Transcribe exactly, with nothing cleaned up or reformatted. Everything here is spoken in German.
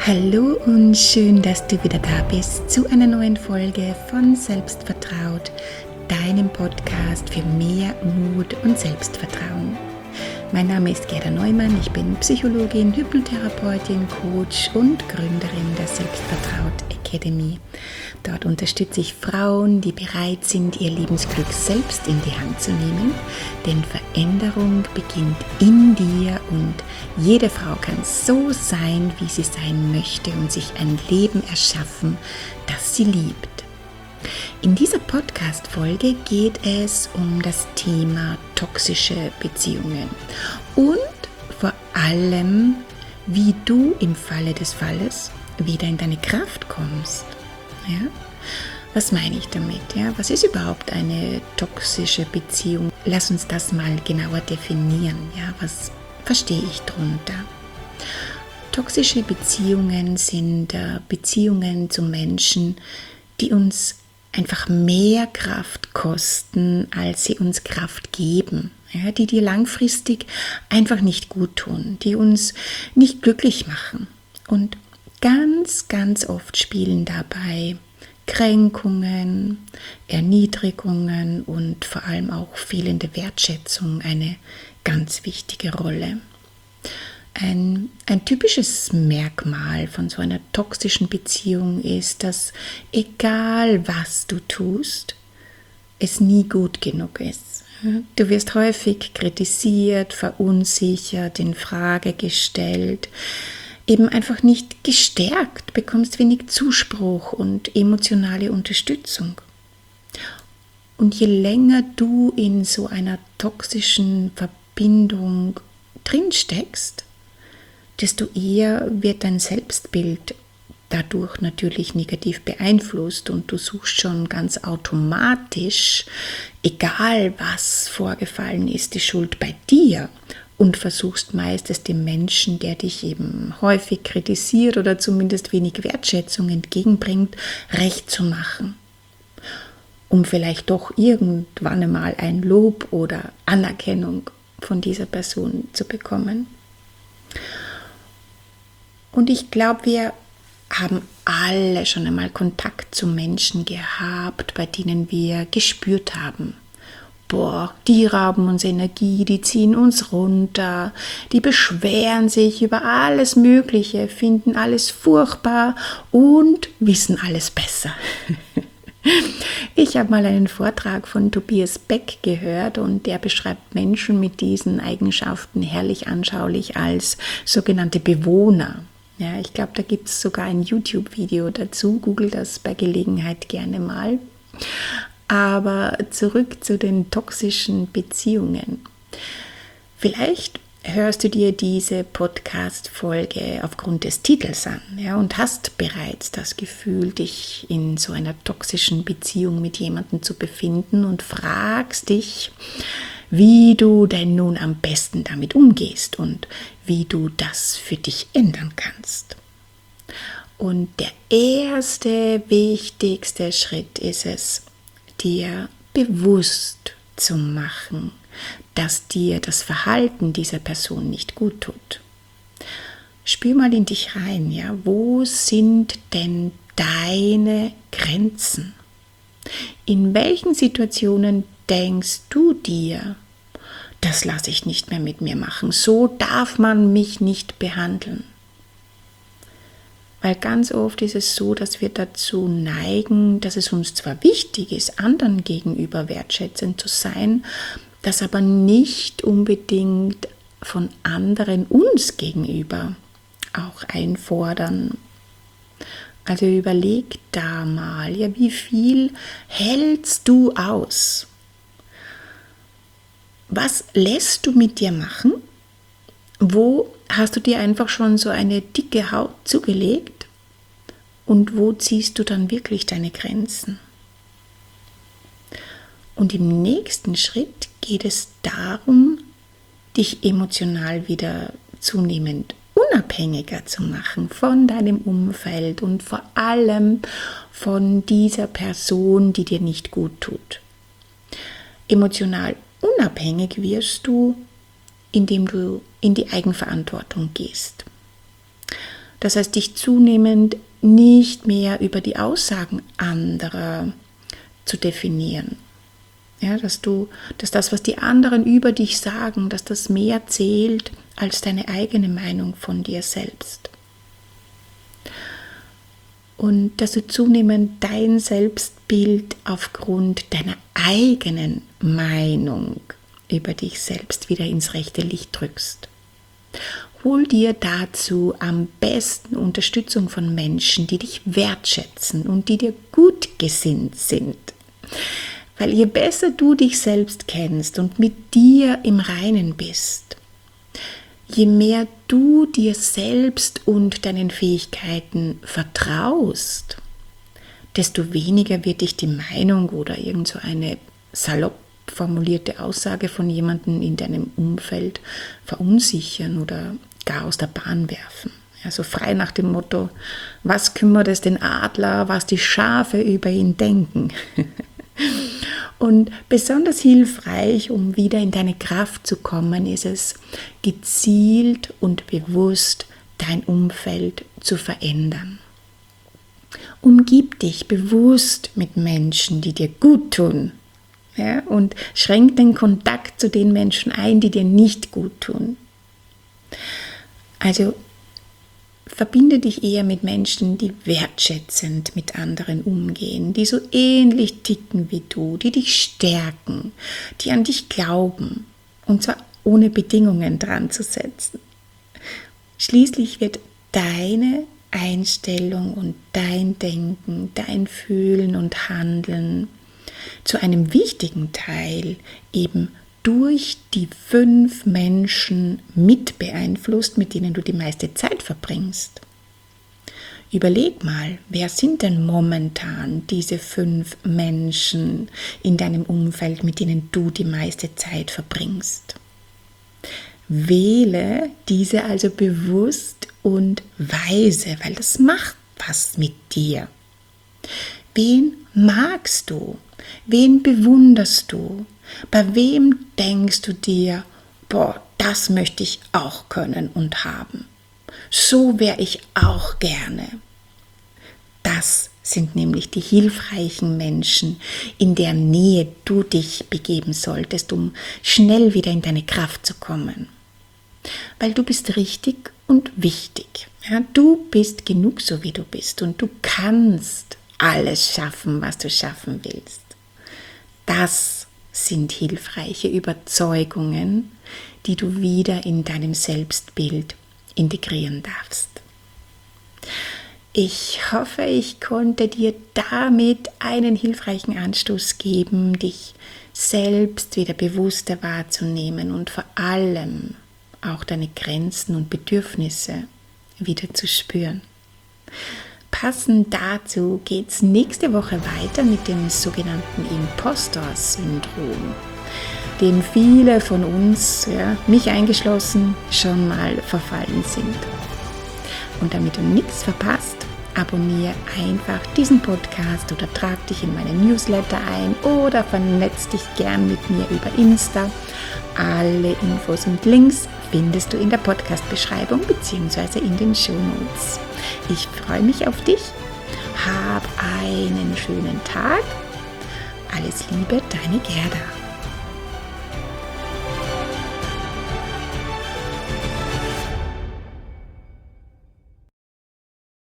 Hallo und schön, dass du wieder da bist zu einer neuen Folge von Selbstvertraut, deinem Podcast für mehr Mut und Selbstvertrauen. Mein Name ist Gerda Neumann, ich bin Psychologin, Hypnotherapeutin, Coach und Gründerin der Selbstvertraut Academy. Dort unterstütze ich Frauen, die bereit sind, ihr Lebensglück selbst in die Hand zu nehmen, denn Veränderung beginnt in dir und jede Frau kann so sein, wie sie sein möchte und sich ein Leben erschaffen, das sie liebt. In dieser Podcast-Folge geht es um das Thema toxische Beziehungen und vor allem, wie du im Falle des Falles wieder in deine Kraft kommst. Ja? Was meine ich damit? Ja? Was ist überhaupt eine toxische Beziehung? Lass uns das mal genauer definieren. Ja? Was verstehe ich darunter? Toxische Beziehungen sind äh, Beziehungen zu Menschen, die uns einfach mehr Kraft kosten, als sie uns Kraft geben, ja, die dir langfristig einfach nicht gut tun, die uns nicht glücklich machen. Und ganz, ganz oft spielen dabei Kränkungen, Erniedrigungen und vor allem auch fehlende Wertschätzung eine ganz wichtige Rolle. Ein, ein typisches Merkmal von so einer toxischen Beziehung ist, dass egal was du tust, es nie gut genug ist. Du wirst häufig kritisiert, verunsichert, in Frage gestellt, eben einfach nicht gestärkt, bekommst wenig Zuspruch und emotionale Unterstützung. Und je länger du in so einer toxischen Verbindung drinsteckst, desto eher wird dein Selbstbild dadurch natürlich negativ beeinflusst und du suchst schon ganz automatisch, egal was vorgefallen ist, die Schuld bei dir und versuchst meist es dem Menschen, der dich eben häufig kritisiert oder zumindest wenig Wertschätzung entgegenbringt, recht zu machen, um vielleicht doch irgendwann einmal ein Lob oder Anerkennung von dieser Person zu bekommen. Und ich glaube, wir haben alle schon einmal Kontakt zu Menschen gehabt, bei denen wir gespürt haben, boah, die rauben uns Energie, die ziehen uns runter, die beschweren sich über alles Mögliche, finden alles furchtbar und wissen alles besser. Ich habe mal einen Vortrag von Tobias Beck gehört und der beschreibt Menschen mit diesen Eigenschaften herrlich anschaulich als sogenannte Bewohner. Ja, ich glaube, da gibt es sogar ein YouTube-Video dazu. Google das bei Gelegenheit gerne mal. Aber zurück zu den toxischen Beziehungen. Vielleicht hörst du dir diese Podcast-Folge aufgrund des Titels an, ja, und hast bereits das Gefühl, dich in so einer toxischen Beziehung mit jemandem zu befinden und fragst dich, wie du denn nun am besten damit umgehst und wie du das für dich ändern kannst. Und der erste, wichtigste Schritt ist es, dir bewusst zu machen, dass dir das Verhalten dieser Person nicht gut tut. Spür mal in dich rein, ja, wo sind denn deine Grenzen? In welchen Situationen denkst du dir, das lasse ich nicht mehr mit mir machen, so darf man mich nicht behandeln? Weil ganz oft ist es so, dass wir dazu neigen, dass es uns zwar wichtig ist, anderen gegenüber wertschätzend zu sein, das aber nicht unbedingt von anderen uns gegenüber auch einfordern. Also überleg da mal, ja, wie viel hältst du aus? Was lässt du mit dir machen? Wo hast du dir einfach schon so eine dicke Haut zugelegt? Und wo ziehst du dann wirklich deine Grenzen? Und im nächsten Schritt geht es darum, dich emotional wieder zunehmend unabhängiger zu machen von deinem Umfeld und vor allem von dieser Person, die dir nicht gut tut. Emotional unabhängig wirst du, indem du in die Eigenverantwortung gehst. Das heißt, dich zunehmend nicht mehr über die Aussagen anderer zu definieren. Ja, dass du, dass das, was die anderen über dich sagen, dass das mehr zählt als deine eigene Meinung von dir selbst. Und dass du zunehmend dein Selbstbild aufgrund deiner eigenen Meinung über dich selbst wieder ins rechte Licht drückst. Hol dir dazu am besten Unterstützung von Menschen, die dich wertschätzen und die dir gut gesinnt sind. Weil je besser du dich selbst kennst und mit dir im Reinen bist, je mehr du dir selbst und deinen Fähigkeiten vertraust, desto weniger wird dich die Meinung oder irgend so eine salopp formulierte Aussage von jemandem in deinem Umfeld verunsichern oder gar aus der Bahn werfen. Also frei nach dem Motto, was kümmert es den Adler, was die Schafe über ihn denken? Und besonders hilfreich, um wieder in deine Kraft zu kommen, ist es, gezielt und bewusst dein Umfeld zu verändern. Umgib dich bewusst mit Menschen, die dir gut tun. Ja, und schränk den Kontakt zu den Menschen ein, die dir nicht gut tun. Also verbinde dich eher mit Menschen, die wertschätzend mit anderen umgehen, die so ähnlich ticken wie du, die dich stärken, die an dich glauben, und zwar ohne Bedingungen dran zu setzen. Schließlich wird deine Einstellung und dein Denken, dein Fühlen und Handeln zu einem wichtigen Teil eben durch die fünf Menschen mit beeinflusst, mit denen du die meiste Zeit verbringst. Überleg mal, wer sind denn momentan diese fünf Menschen in deinem Umfeld, mit denen du die meiste Zeit verbringst? Wähle diese also bewusst und weise, weil das macht was mit dir. Wen magst du? Wen bewunderst du? Bei wem denkst du dir, boah, das möchte ich auch können und haben? So wäre ich auch gerne. Das sind nämlich die hilfreichen Menschen, in deren Nähe du dich begeben solltest, um schnell wieder in deine Kraft zu kommen. Weil du bist richtig und wichtig. Ja, du bist genug so, wie du bist, und du kannst alles schaffen, was du schaffen willst. Das sind hilfreiche Überzeugungen, die du wieder in deinem Selbstbild integrieren darfst. Ich hoffe, ich konnte dir damit einen hilfreichen Anstoß geben, dich selbst wieder bewusster wahrzunehmen und vor allem auch deine Grenzen und Bedürfnisse wieder zu spüren. Passend dazu geht es nächste Woche weiter mit dem sogenannten Impostor-Syndrom, dem viele von uns, ja, mich eingeschlossen, schon mal verfallen sind. Und damit du nichts verpasst, abonniere einfach diesen Podcast oder trag dich in meine Newsletter ein oder vernetz dich gern mit mir über Insta. Alle Infos und Links findest du in der Podcast-Beschreibung bzw. in den Shownotes. Ich freue mich auf dich. Hab einen schönen Tag. Alles Liebe, deine Gerda.